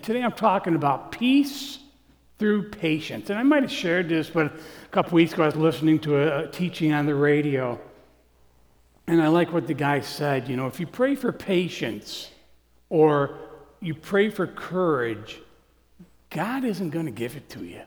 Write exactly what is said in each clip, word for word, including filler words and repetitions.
Today I'm talking about peace through patience. And I might have shared this, but a couple weeks ago I was listening to a, a teaching on the radio. And I like what the guy said. You know, if you pray for patience or you pray for courage, God isn't going to give it to you.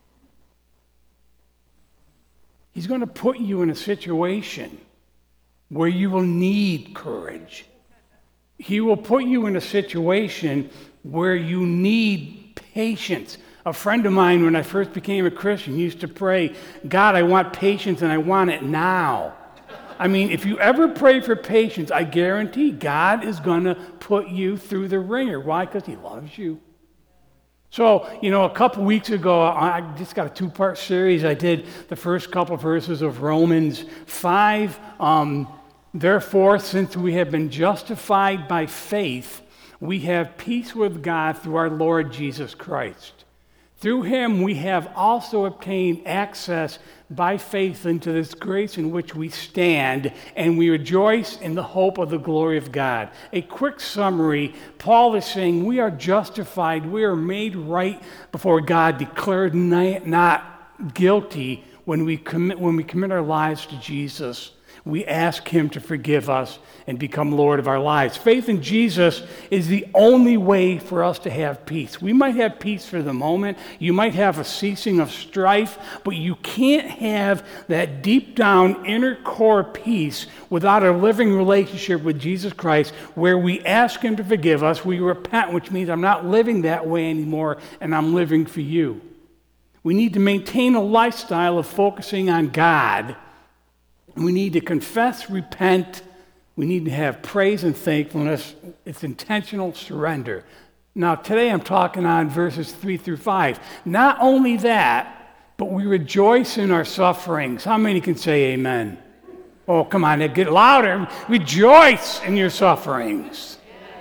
He's going to put you in a situation where you will need courage. He will put you in a situation where you need patience. A friend of mine, when I first became a Christian, used to pray, God, I want patience and I want it now. I mean, if you ever pray for patience, I guarantee God is going to put you through the ringer. Why? Because he loves you. So, you know, a couple weeks ago, I just got a two-part series. I did the first couple verses of Romans five. Um, Therefore, since we have been justified by faith, we have peace with God through our Lord Jesus Christ. Through him, we have also obtained access by faith into this grace in which we stand, and we rejoice in the hope of the glory of God. A quick summary, Paul is saying we are justified, we are made right before God, declared not guilty when we commit, when we commit our lives to Jesus. We ask him to forgive us and become Lord of our lives. Faith in Jesus is the only way for us to have peace. We might have peace for the moment. You might have a ceasing of strife, but you can't have that deep down inner core peace without a living relationship with Jesus Christ where we ask him to forgive us. We repent, which means I'm not living that way anymore and I'm living for you. We need to maintain a lifestyle of focusing on God. We need to confess, repent. We need to have praise and thankfulness. It's intentional surrender. Now, today I'm talking on verses three through five. Not only that, but we rejoice in our sufferings. How many can say amen? Oh, come on, get louder. Rejoice in your sufferings.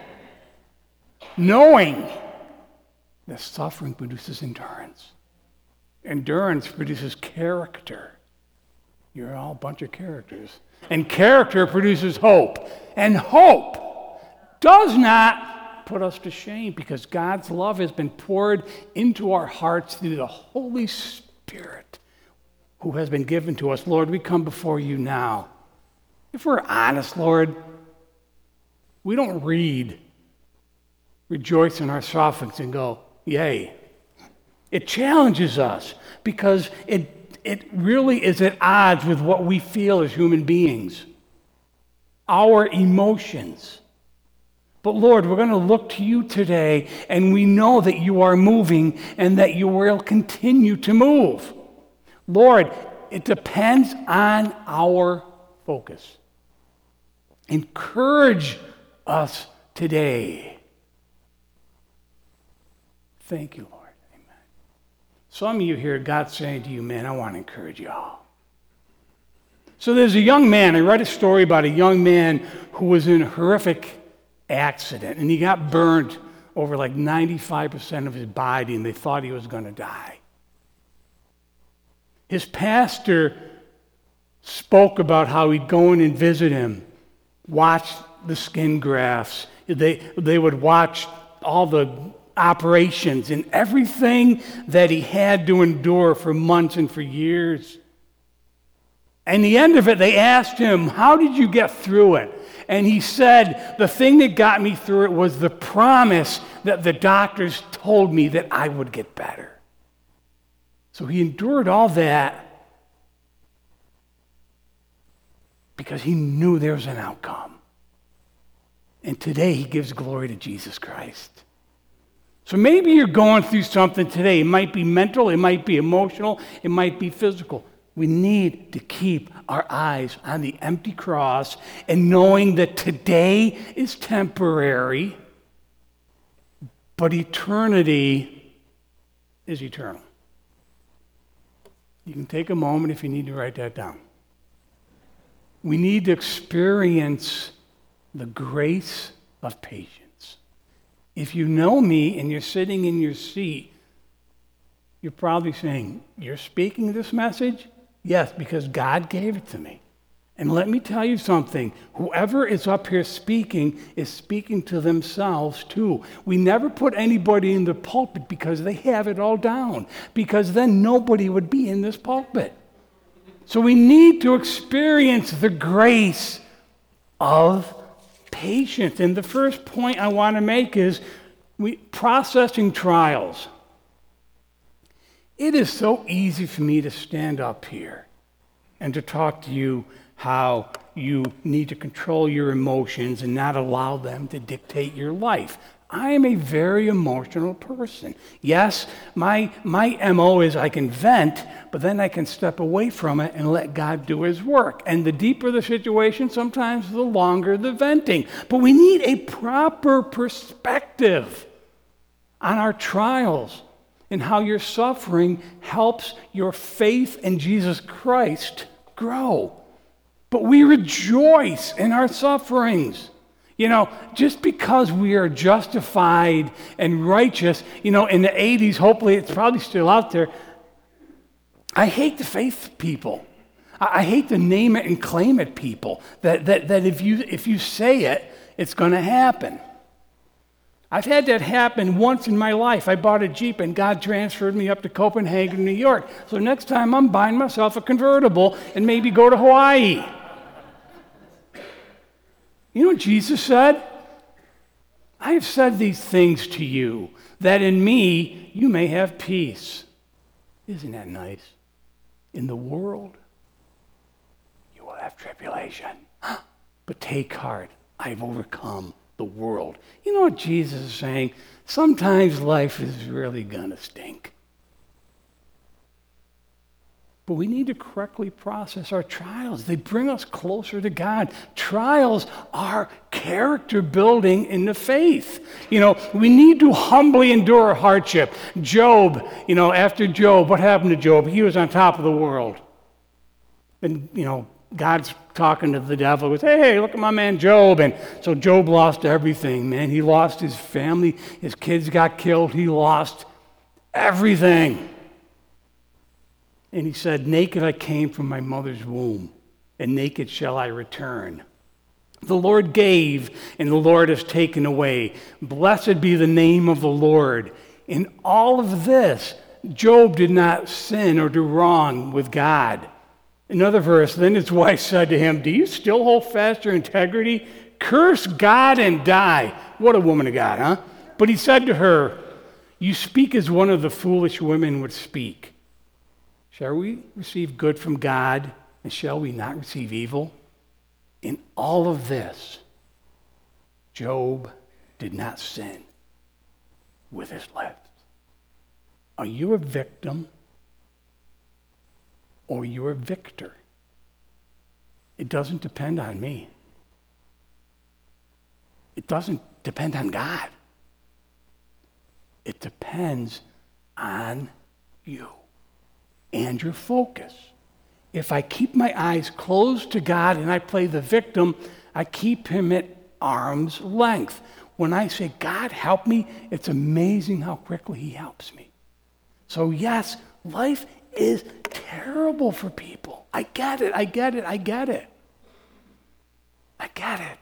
Knowing that suffering produces endurance. Endurance produces character. You're all a bunch of characters. And character produces hope. And hope does not put us to shame because God's love has been poured into our hearts through the Holy Spirit who has been given to us. Lord, we come before you now. If we're honest, Lord, we don't read, rejoice in our sufferings and go, yay. It challenges us because it It really is at odds with what we feel as human beings, our emotions. But Lord, we're going to look to you today, and we know that you are moving and that you will continue to move. Lord, it depends on our focus. Encourage us today. Thank you, Lord. Some of you hear God saying to you, man, I want to encourage you all. So there's a young man, I read a story about a young man who was in a horrific accident, and he got burned over like ninety-five percent of his body, and they thought he was going to die. His pastor spoke about how he'd go in and visit him, watch the skin grafts. They, they would watch all the operations and everything that he had to endure for months and for years. And the end of it, they asked him, how did you get through it? And he said, the thing that got me through it was the promise that the doctors told me that I would get better. So he endured all that because he knew there was an outcome. And today he gives glory to Jesus Christ. So maybe you're going through something today. It might be mental, it might be emotional, it might be physical. We need to keep our eyes on the empty cross and knowing that today is temporary, but eternity is eternal. You can take a moment if you need to write that down. We need to experience the grace of patience. If you know me and you're sitting in your seat, you're probably saying, you're speaking this message? Yes, because God gave it to me. And let me tell you something. Whoever is up here speaking is speaking to themselves too. We never put anybody in the pulpit because they have it all down, because then nobody would be in this pulpit. So we need to experience the grace of patience. And the first point I want to make is we processing trials. It is so easy for me to stand up here and to talk to you how you need to control your emotions and not allow them to dictate your life. I am a very emotional person. Yes, my, my M O is I can vent, but then I can step away from it and let God do his work. And the deeper the situation, sometimes the longer the venting. But we need a proper perspective on our trials and how your suffering helps your faith in Jesus Christ grow. But we rejoice in our sufferings. You know, just because we are justified and righteous, you know, in the eighties, hopefully it's probably still out there, I hate the faith people. I, I hate the name it and claim it people, that, that, that if you, if you say it, it's going to happen. I've had that happen once in my life. I bought a Jeep and God transferred me up to Copenhagen, New York. So next time I'm buying myself a convertible and maybe go to Hawaii. You know what Jesus said? I have said these things to you, that in me you may have peace. Isn't that nice? In the world, you will have tribulation. But take heart, I've overcome the world. You know what Jesus is saying? Sometimes life is really gonna stink. But we need to correctly process our trials. They bring us closer to God. Trials are character building in the faith. You know, we need to humbly endure hardship. Job, you know, after Job, what happened to Job? He was on top of the world. And, you know, God's talking to the devil. He goes, hey, look at my man Job. And so Job lost everything, man. He lost his family. His kids got killed. He lost everything. And he said, naked I came from my mother's womb, and naked shall I return. The Lord gave, and the Lord has taken away. Blessed be the name of the Lord. In all of this, Job did not sin or do wrong with God. Another verse, then his wife said to him, do you still hold fast your integrity? Curse God and die. What a woman of God, huh? But he said to her, you speak as one of the foolish women would speak. Shall we receive good from God, and shall we not receive evil? In all of this, Job did not sin with his lips. Are you a victim or you're a victor? It doesn't depend on me. It doesn't depend on God. It depends on you and your focus. If I keep my eyes closed to God and I play the victim, I keep him at arm's length. When I say, God, help me, it's amazing how quickly he helps me. So yes, life is terrible for people. I get it, I get it, I get it. I get it.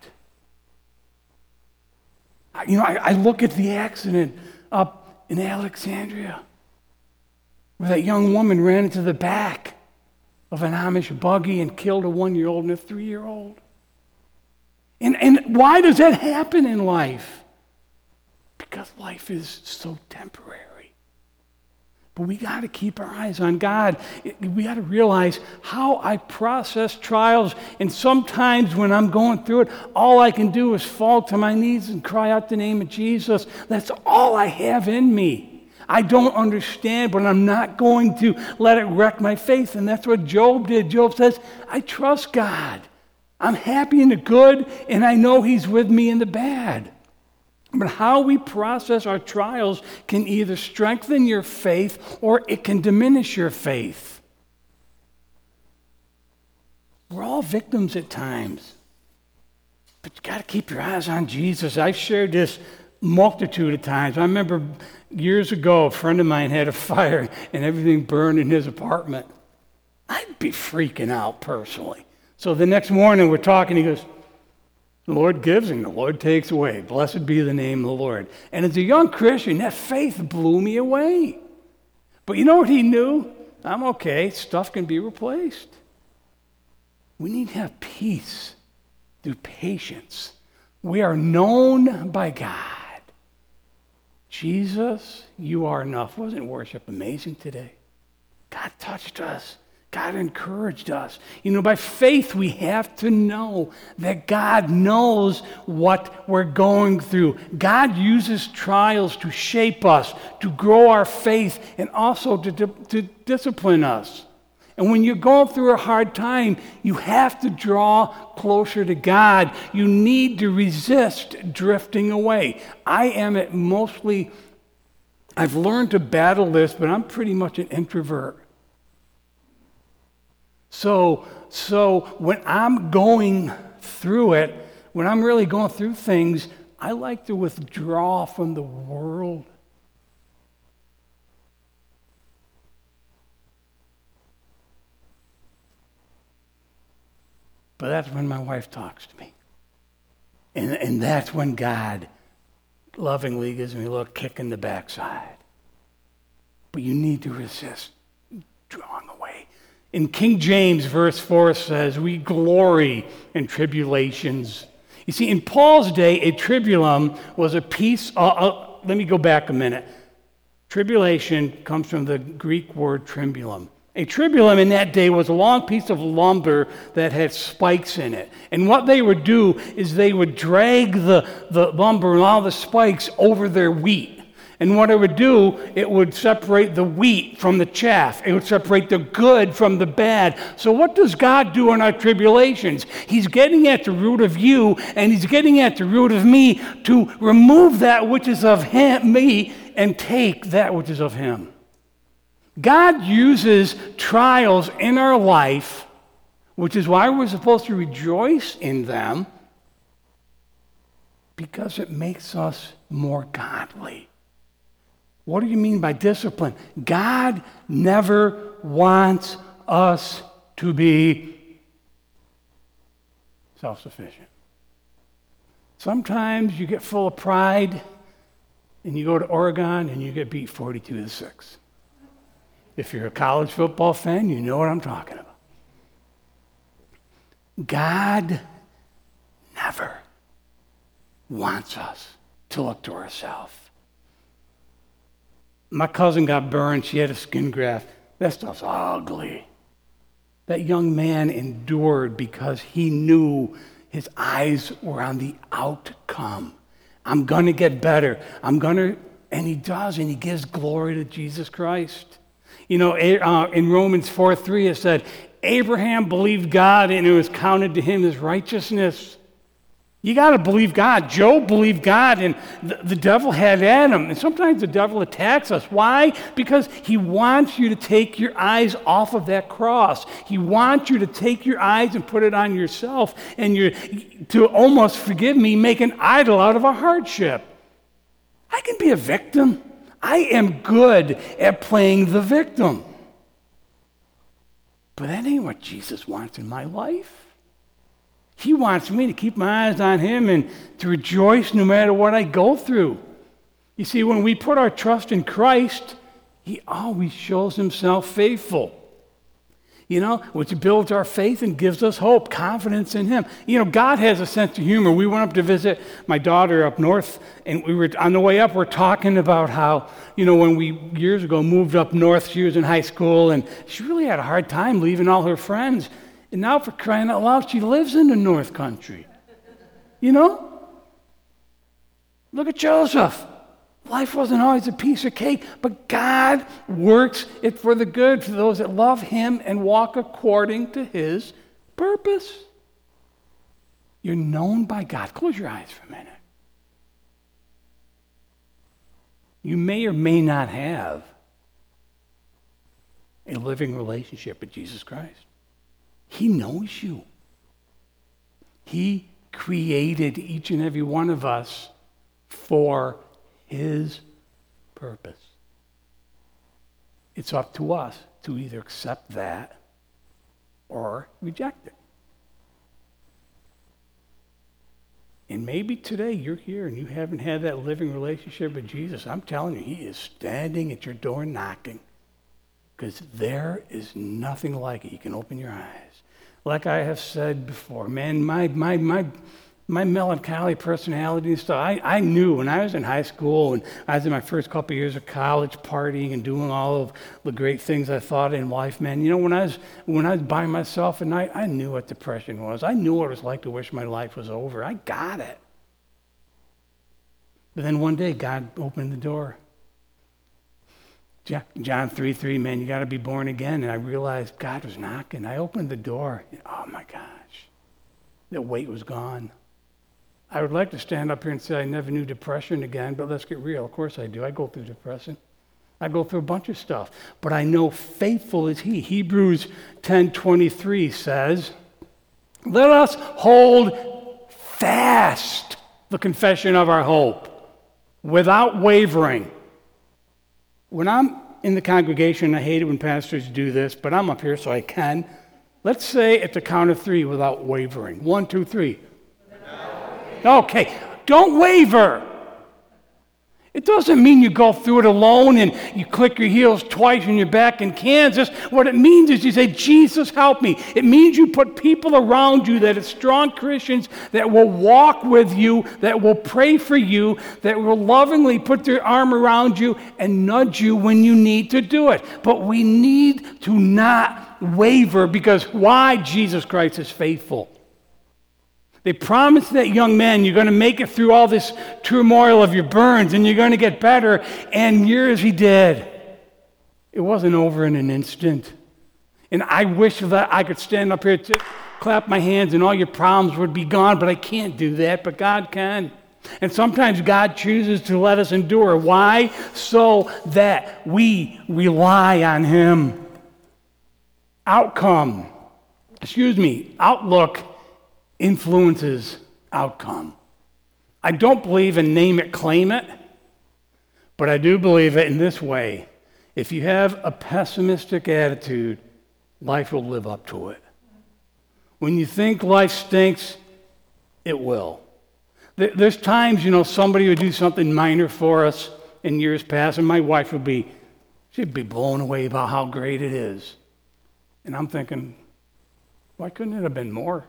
I, you know, I, I look at the accident up in Alexandria, where that young woman ran into the back of an Amish buggy and killed a one-year-old and a three-year-old. And, and why does that happen in life? Because life is so temporary. But we got to keep our eyes on God. We got to realize how I process trials. And sometimes when I'm going through it, all I can do is fall to my knees and cry out the name of Jesus. That's all I have in me. I don't understand, but I'm not going to let it wreck my faith. And that's what Job did. Job says, I trust God. I'm happy in the good, and I know he's with me in the bad. But how we process our trials can either strengthen your faith or it can diminish your faith. We're all victims at times. But you got to keep your eyes on Jesus. I've shared this multitude of times. I remember years ago, a friend of mine had a fire and everything burned in his apartment. I'd be freaking out personally. So the next morning we're talking, he goes, the Lord gives and the Lord takes away. Blessed be the name of the Lord. And as a young Christian, that faith blew me away. But you know what he knew? I'm okay. Stuff can be replaced. We need to have peace through patience. We are known by God. Jesus, you are enough. Wasn't worship amazing today? God touched us. God encouraged us. You know, by faith, we have to know that God knows what we're going through. God uses trials to shape us, to grow our faith, and also to, to, to discipline us. And when you're going through a hard time, you have to draw closer to God. You need to resist drifting away. I am at mostly, I've learned to battle this, but I'm pretty much an introvert. So, so when I'm going through it, when I'm really going through things, I like to withdraw from the world. But that's when my wife talks to me. And, and that's when God lovingly gives me a little kick in the backside. But you need to resist drawing away. In King James, verse four says, we glory in tribulations. You see, in Paul's day, a tribulum was a piece, uh, uh, let me go back a minute. Tribulation comes from the Greek word tribulum. A tribulum in that day was a long piece of lumber that had spikes in it. And what they would do is they would drag the, the lumber and all the spikes over their wheat. And what it would do, it would separate the wheat from the chaff. It would separate the good from the bad. So what does God do in our tribulations? He's getting at the root of you, and he's getting at the root of me to remove that which is of him, me, and take that which is of him. God uses trials in our life, which is why we're supposed to rejoice in them, because it makes us more godly. What do you mean by discipline? God never wants us to be self-sufficient. Sometimes you get full of pride and you go to Oregon and you get beat forty-two to six. If you're a college football fan, you know what I'm talking about. God never wants us to look to ourselves. My cousin got burned. She had a skin graft. That stuff's ugly. That young man endured because he knew his eyes were on the outcome. I'm going to get better. I'm going to, and he does, and he gives glory to Jesus Christ. You know, uh, in Romans four three it said, Abraham believed God and it was counted to him as righteousness. You got to believe God. Job believed God, and the, the devil had at him. And sometimes the devil attacks us. Why? Because he wants you to take your eyes off of that cross. He wants you to take your eyes and put it on yourself, and you to almost, forgive me, make an idol out of a hardship. I can be a victim. I am good at playing the victim. But that ain't what Jesus wants in my life. He wants me to keep my eyes on him and to rejoice no matter what I go through. You see, when we put our trust in Christ, he always shows himself faithful. You know, which builds our faith and gives us hope, confidence in him. You know, God has a sense of humor. We went up to visit my daughter up north, and we were on the way up, we're talking about how, you know, when we years ago moved up north, she was in high school, and she really had a hard time leaving all her friends. And now, for crying out loud, she lives in the North Country. You know? Look at Joseph. Life wasn't always a piece of cake, but God works it for the good for those that love him and walk according to his purpose. You're known by God. Close your eyes for a minute. You may or may not have a living relationship with Jesus Christ. He knows you. He created each and every one of us for his purpose. It's up to us to either accept that or reject it. And maybe today you're here and you haven't had that living relationship with Jesus. I'm telling you, he is standing at your door knocking. Because there is nothing like it. You can open your eyes. Like I have said before, man, my my my my melancholy personality and stuff, I, I knew when I was in high school and I was in my first couple of years of college partying and doing all of the great things I thought in life, man. You know, when I was when I was by myself at night, I knew what depression was. I knew what it was like to wish my life was over. I got it. But then one day, God opened the door. John three three, man, you got to be born again. And I realized God was knocking. I opened the door. And, oh, my gosh. The weight was gone. I would like to stand up here and say I never knew depression again, but let's get real. Of course I do. I go through depression. I go through a bunch of stuff. But I know faithful is he. Hebrews ten twenty-three says, let us hold fast the confession of our hope without wavering. When I'm in the congregation, I hate it when pastors do this, but I'm up here so I can. Let's say at the count of three without wavering. One, two, three. Okay, don't waver. It doesn't mean you go through it alone and you click your heels twice and you're back in Kansas. What it means is you say, Jesus, help me. It means you put people around you that are strong Christians that will walk with you, that will pray for you, that will lovingly put their arm around you and nudge you when you need to do it. But we need to not waver because why? Jesus Christ is faithful. They promised that young man, you're going to make it through all this turmoil of your burns and you're going to get better. And years he did. It wasn't over in an instant. And I wish that I could stand up here to clap my hands and all your problems would be gone, but I can't do that, but God can. And sometimes God chooses to let us endure. Why? So that we rely on him. Outcome, excuse me, outlook influences outcome. I don't believe in name it, claim it, but I do believe it in this way. If you have a pessimistic attitude, life will live up to it. When you think life stinks, it will. There's times, you know, somebody would do something minor for us in years past, and my wife would be, she'd be blown away about how great it is. And I'm thinking, why couldn't it have been more?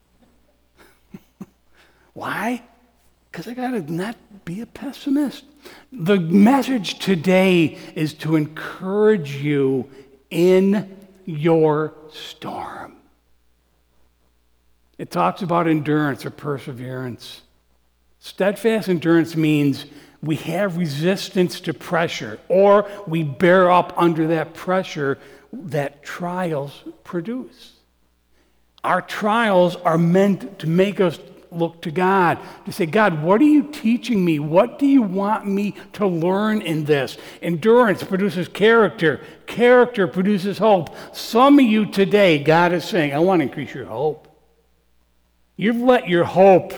Why? Because I got to not be a pessimist. The message today is to encourage you in your storm. It talks about endurance or perseverance. Steadfast endurance means we have resistance to pressure, or we bear up under that pressure that trials produce. Our trials are meant to make us look to God, to say, God, what are you teaching me? What do you want me to learn in this? Endurance produces character. Character produces hope. Some of you today, God is saying, I want to increase your hope. You've let your hope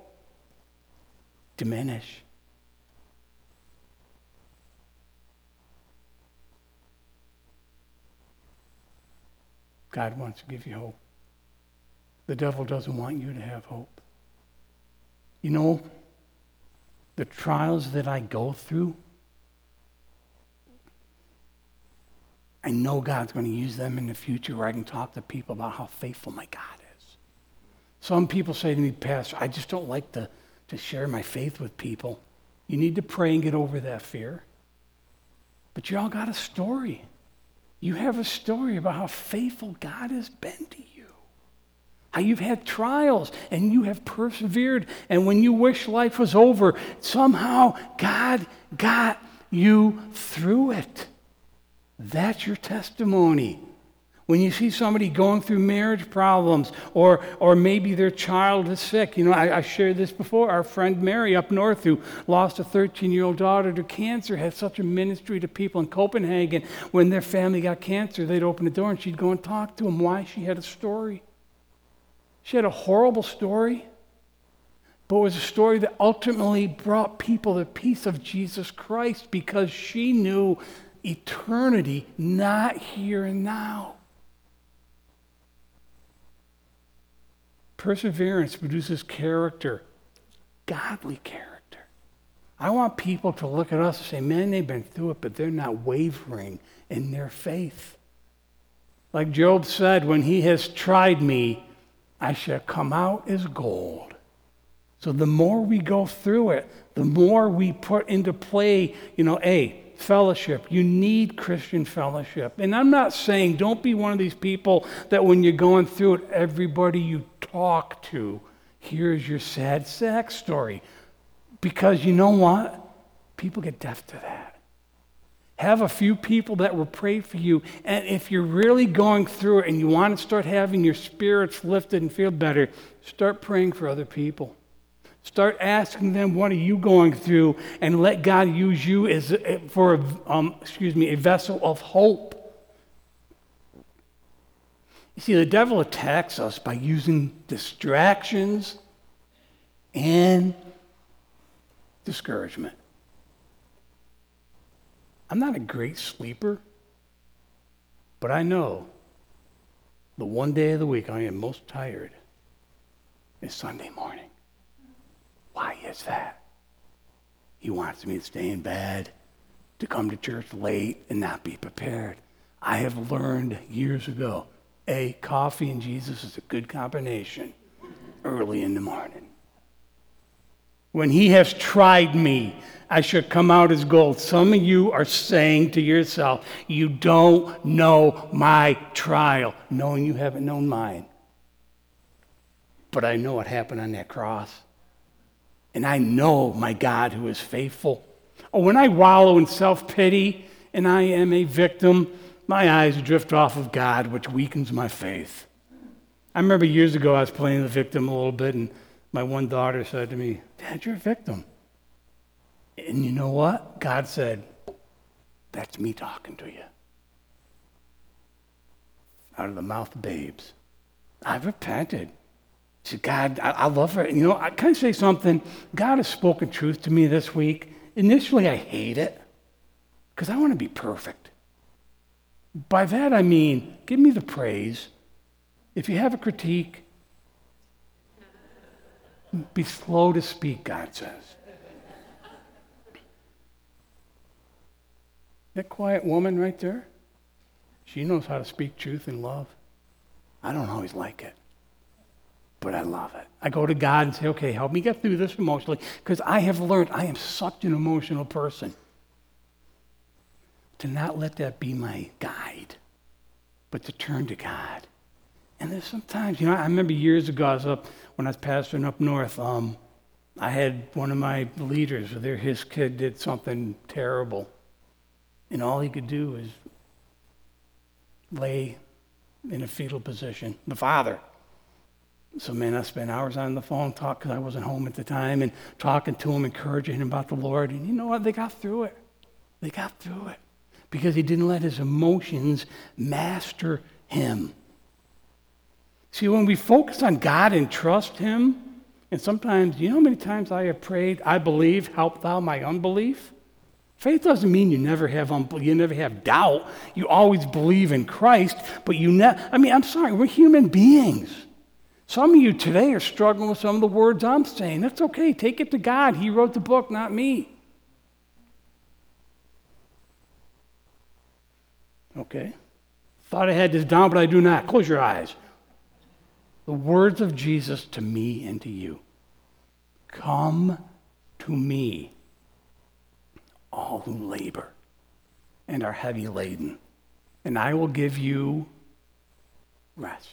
diminish. God wants to give you hope. The devil doesn't want you to have hope. You know, the trials that I go through, I know God's going to use them in the future where I can talk to people about how faithful my God is. Some people say to me, Pastor, I just don't like to, to share my faith with people. You need to pray and get over that fear. But you all got a story. You have a story about how faithful God has been to you. How you've had trials and you have persevered, and when you wish life was over, somehow God got you through it. That's your testimony. When you see somebody going through marriage problems, or or maybe their child is sick. You know, I, I shared this before. Our friend Mary up north, who lost a thirteen-year-old daughter to cancer, had such a ministry to people in Copenhagen. When their family got cancer, they'd open the door and she'd go and talk to them. Why? She had a story. She had a horrible story, but it was a story that ultimately brought people the peace of Jesus Christ because she knew eternity, not here and now. Perseverance produces character. godly character. I want people to look at us and say, man, they've been through it, but they're not wavering in their faith. Like Job said, when he has tried me, I shall come out as gold. So the more we go through it, the more we put into play, you know, A, fellowship. You need Christian fellowship. And I'm not saying don't be one of these people that when you're going through it, everybody you talk to hears your sad sack story. Because you know what? People get deaf to that. Have a few people that will pray for you. And if you're really going through it and you want to start having your spirits lifted and feel better, start praying for other people. Start asking them, what are you going through? And let God use you as for a, um, excuse me, a vessel of hope. You see, the devil attacks us by using distractions and discouragement. I'm not a great sleeper, but I know the one day of the week I am most tired is Sunday morning. Why is that? He wants me to stay in bed, to come to church late and not be prepared. I have learned years ago, A, coffee and Jesus is a good combination early in the morning. When he has tried me, I should come out as gold. Some of you are saying to yourself, you don't know my trial, knowing you haven't known mine. But I know what happened on that cross. And I know my God who is faithful. Oh, when I wallow in self-pity and I am a victim, my eyes drift off of God, which weakens my faith. I remember years ago I was playing the victim a little bit, and my one daughter said to me, Dad, you're a victim. And you know what? God said, that's me talking to you. Out of the mouth of babes. I've repented. I said, God, I, I love her. And you know, I can I say something? God has spoken truth to me this week. Initially, I hate it because I want to be perfect. By that, I mean, give me the praise. If you have a critique, be slow to speak, God says. That quiet woman right there, she knows how to speak truth and love. I don't always like it, but I love it. I go to God and say, okay, help me get through this emotionally, because I have learned I am such an emotional person. To not let that be my guide, but to turn to God. And there's sometimes, you know, I remember years ago, I was up, when I was pastoring up north, um, I had one of my leaders, there, his kid did something terrible. And all he could do was lay in a fetal position, the father. So, man, I spent hours on the phone talking, because I wasn't home at the time, and talking to him, encouraging him about the Lord. And you know what? They got through it. They got through it. Because he didn't let his emotions master him. See, when we focus on God and trust him, and sometimes, you know how many times I have prayed, I believe, help thou my unbelief? Faith doesn't mean you never have unbelief, you never have doubt. You always believe in Christ, but you never, I mean, I'm sorry, we're human beings. Some of you today are struggling with some of the words I'm saying. That's okay, take it to God. He wrote the book, not me. Okay. Thought I had this down, but I do not. Close your eyes. The words of Jesus to me and to you. Come to me, all who labor and are heavy laden, and I will give you rest.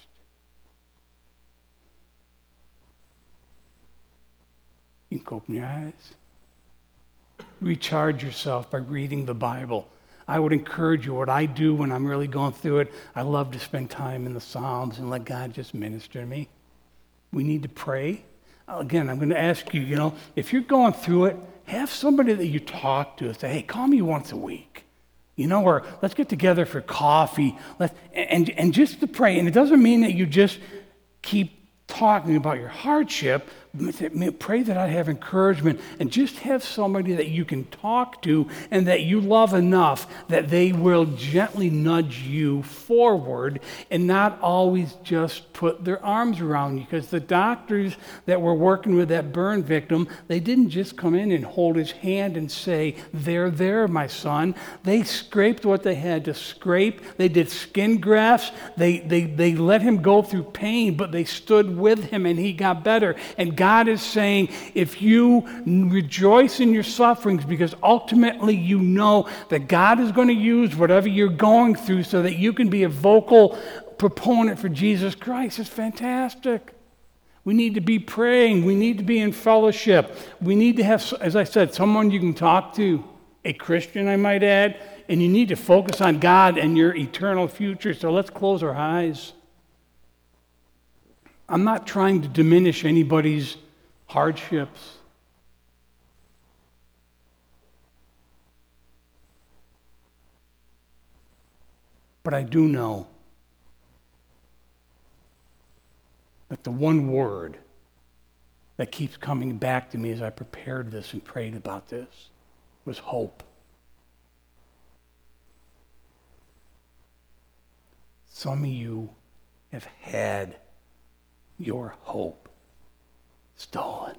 You can open your eyes. Recharge yourself by reading the Bible. I would encourage you, what I do when I'm really going through it, I love to spend time in the Psalms and let God just minister to me. We need to pray. Again, I'm going to ask you, you know, if you're going through it, have somebody that you talk to and say, hey, call me once a week. You know, or let's get together for coffee. Let's, and, and just to pray. And it doesn't mean that you just keep talking about your hardship, pray that I have encouragement, and just have somebody that you can talk to and that you love enough that they will gently nudge you forward and not always just put their arms around you. Because the doctors that were working with that burn victim, they didn't just come in and hold his hand and say, "There, there, my son." They scraped what they had to scrape. They did skin grafts. They, they, they let him go through pain, but they stood with him and he got better. And God is saying, if you rejoice in your sufferings, because ultimately you know that God is going to use whatever you're going through so that you can be a vocal proponent for Jesus Christ, it's fantastic. We need to be praying. We need to be in fellowship. We need to have, as I said, someone you can talk to, a Christian, I might add, and you need to focus on God and your eternal future. So let's close our eyes. I'm not trying to diminish anybody's hardships. But I do know that the one word that keeps coming back to me as I prepared this and prayed about this was hope. Some of you have had your hope stolen.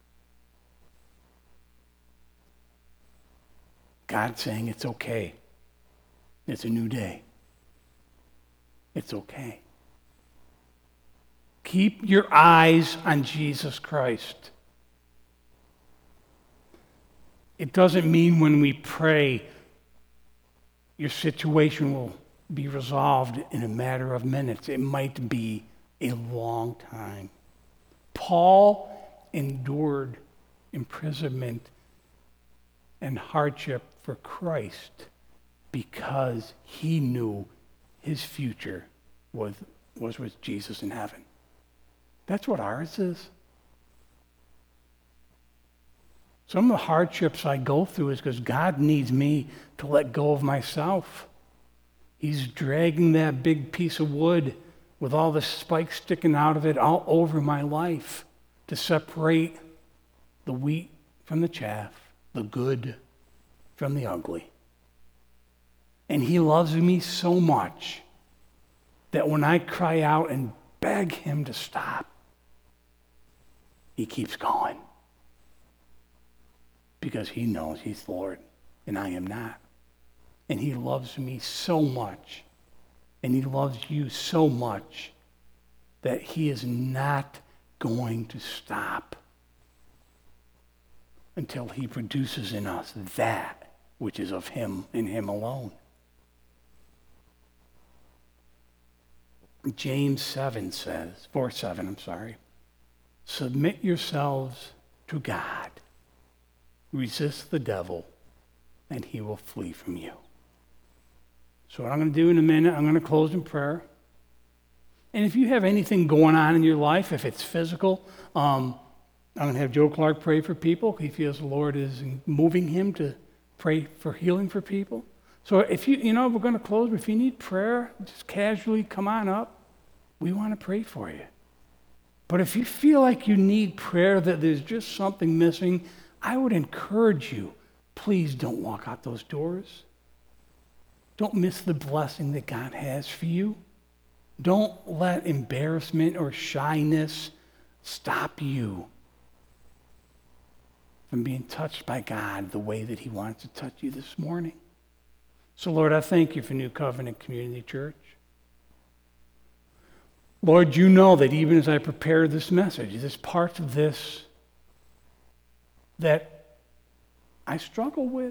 God's saying it's okay. It's a new day. It's okay. Keep your eyes on Jesus Christ. It doesn't mean when we pray your situation will be resolved in a matter of minutes. It might be a long time. Paul endured imprisonment and hardship for Christ because he knew his future was, was with Jesus in heaven. That's what ours is. Some of the hardships I go through is because God needs me to let go of myself. He's dragging that big piece of wood with all the spikes sticking out of it all over my life to separate the wheat from the chaff, the good from the ugly. And he loves me so much that when I cry out and beg him to stop, he keeps going. Because he knows he's Lord and I am not. And he loves me so much, and he loves you so much, that he is not going to stop until he produces in us that which is of him and him alone. James seven says, four seven, I'm sorry, submit yourselves to God. Resist the devil, and he will flee from you. So what I'm going to do in a minute, I'm going to close in prayer. And if you have anything going on in your life, if it's physical, um, I'm going to have Joe Clark pray for people. He feels the Lord is moving him to pray for healing for people. So if you, you know, we're going to close. If you need prayer, just casually come on up. We want to pray for you. But if you feel like you need prayer, that there's just something missing, I would encourage you, please don't walk out those doors. Don't miss the blessing that God has for you. Don't let embarrassment or shyness stop you from being touched by God the way that he wants to touch you this morning. So, Lord, I thank you for New Covenant Community Church. Lord, you know that even as I prepare this message, there's parts of this that I struggle with.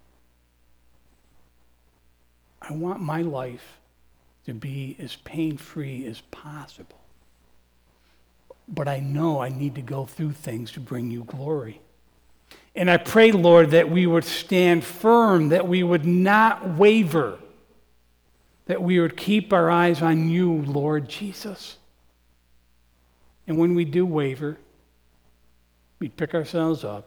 I want my life to be as pain-free as possible. But I know I need to go through things to bring you glory. And I pray, Lord, that we would stand firm, that we would not waver, that we would keep our eyes on you, Lord Jesus. And when we do waver, we'd pick ourselves up,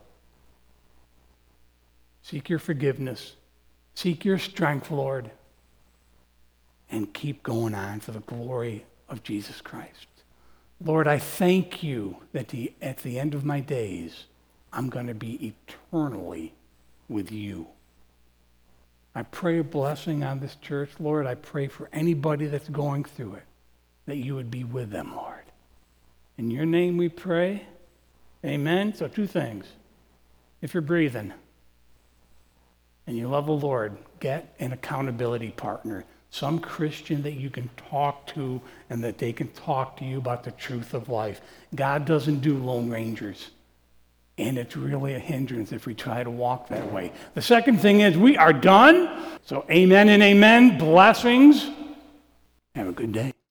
seek your forgiveness, seek your strength, Lord, and keep going on for the glory of Jesus Christ. Lord, I thank you that the, at the end of my days, I'm going to be eternally with you. I pray a blessing on this church, Lord. I pray for anybody that's going through it, that you would be with them, Lord. In your name we pray. Amen. So two things. If you're breathing and you love the Lord, get an accountability partner. Some Christian that you can talk to and that they can talk to you about the truth of life. God doesn't do Lone Rangers. And it's really a hindrance if we try to walk that way. The second thing is we are done. So amen and amen. Blessings. Have a good day.